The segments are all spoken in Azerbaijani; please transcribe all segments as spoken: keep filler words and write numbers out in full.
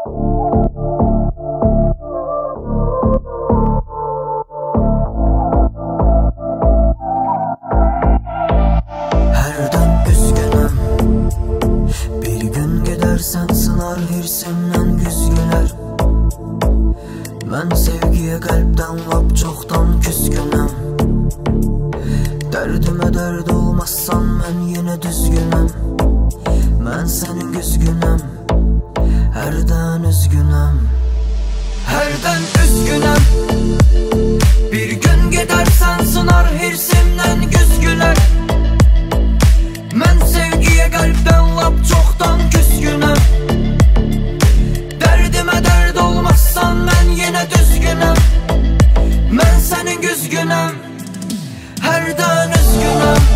Hərdən üzgünəm, bir gün gedərsən sınar hirsimdən güzgülər. Mən sevgiyə qəlbdən lap çoxdan küskünəm. Dərdimə dərd olmazsan mən yenə düzgünəm. Mən sənin güzgünəm, hərdən üzgünəm. Hərdən üzgünəm, bir gün gedərsən sınar hirsimdən güzgülər. Mən sevgiyə qəlbdən lap çoxdan küskünəm. Dərdimə dərd olmazsan mən yenə düzgünəm. Mən sənin güzgünəm, hərdən üzgünəm.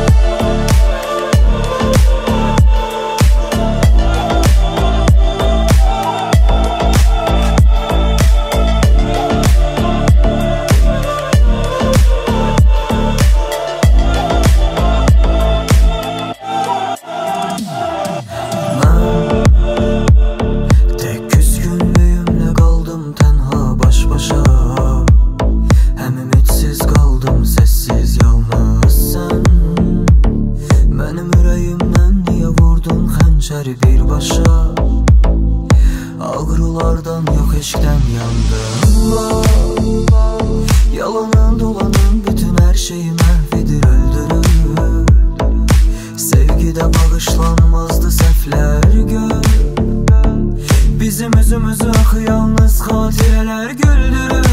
Birbaşa ağrılardan yox eşqdən yandım. Yalanın dolanın bütün hər şeyi məhv edir, öldürür. Sevgidə bağışlanmazdı səhvlər gör. Bizim üzümüzü axı yalnız xatirələr güldürür.